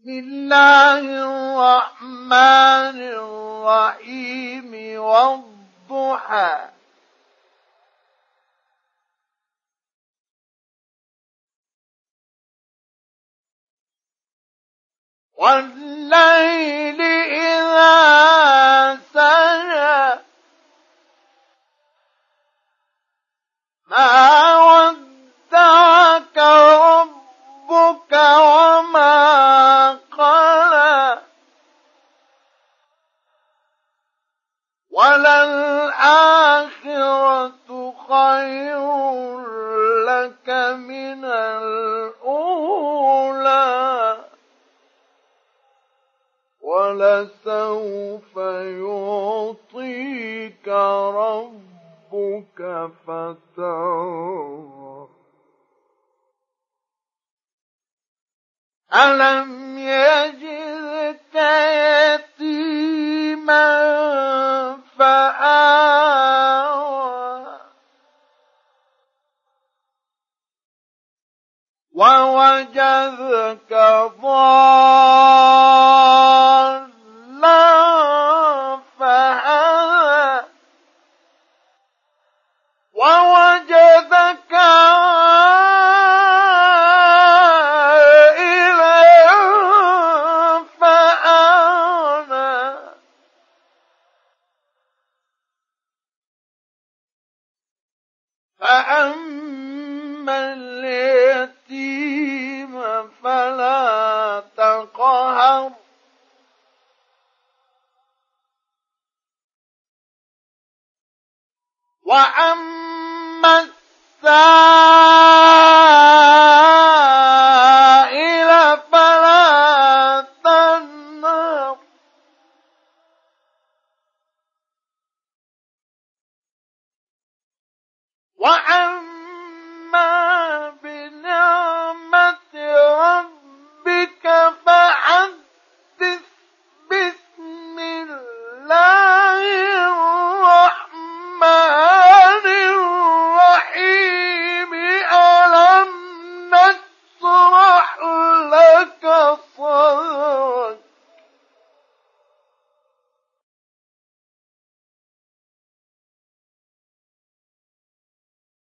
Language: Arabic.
بسم الله الرحمن الرحيم والضحى والليل إذا سجى ما ودعك ربك وما قلى وللآخرة خير لك من الأولى ولسوف يعطيك ربك فترضى ألم يجدك يتيما فآوى ووجدك ضالا فهدى ووجدك فأما اليتيم فلا تقهر وأما السائل فلا تنهر وأما